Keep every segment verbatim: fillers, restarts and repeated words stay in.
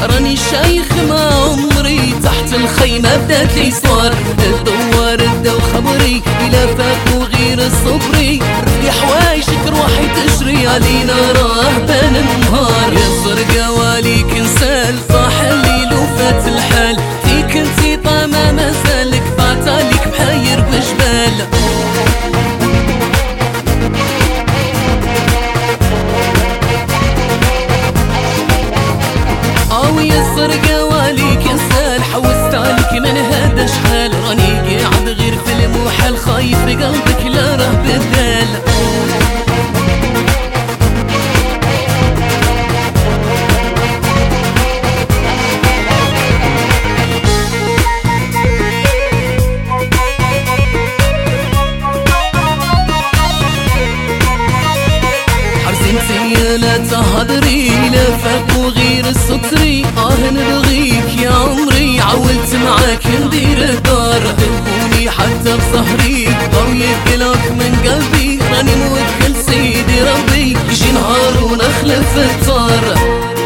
راني شايخ ما عمري تحت الخيمة بدات لي صوار الدوار الدو خبري إلا فاق وغير الصبري رفقي حوايجك روحي تجري علينا راه بان النهار يا زرقا واليك نسال صاح الليل وفات الحال فيك انتي طامة مازالك بعتاليك بحاير بجبال الزرقا واليك نسال حوست عليك من هذا شحال راني قاعد غير في الموحل خايف قلبك لا راه بدال حرزنتي لا تهضري لا فاق وغير السكري اه نبغيك يا عمري عولت معاك ندير الدار تبوني حتى بصهري او يقلك من قلبي راني موكل سيدي ربي يجي نهار ونخلف الدار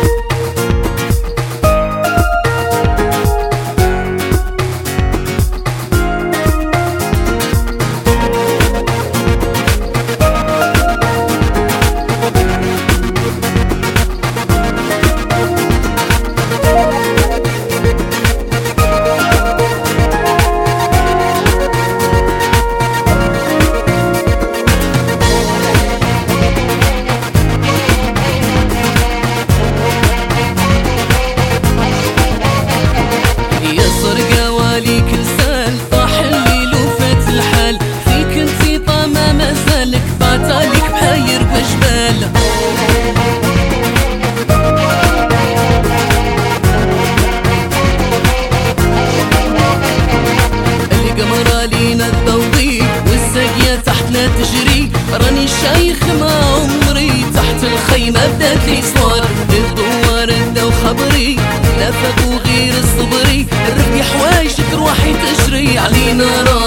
تجري راني شايخ ما عمري تحت الخيمة بدات لي صوار الدوار الدو خبري لا فاق وغير الصبري رفقي حوايجك روحي تجري علينا